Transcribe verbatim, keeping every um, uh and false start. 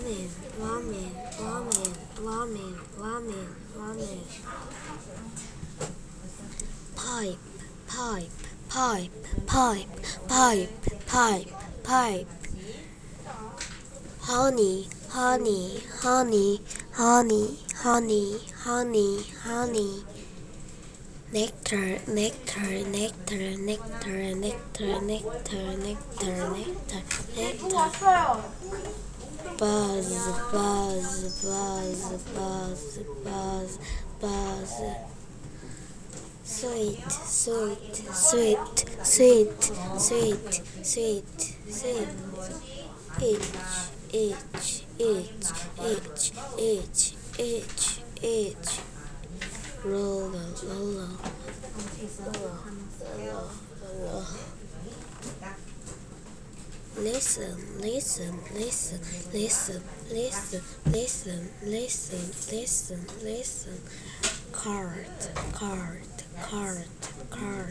ramen, ramen, ramen, ramen, ramen, ramen. Pipe, pipe, pipe, pipe, pipe, pipe, pipe. Honey, honey, honey, honey, honey, honey, honey. Nectar, nectar, nectar, nectar, nectar, nectar, nectar, nectar, nectar. Buzz, buzz, buzz, buzz, buzz, buzz. Sweet, sweet, sweet, sweet, sweet, sweet, sweet. Itch, itch, itch, itch, itch, itch, itch. Roll, roll, roll, roll. Listen, listen, listen, listen, listen, listen, listen, listen, listen. Card, card, card, card.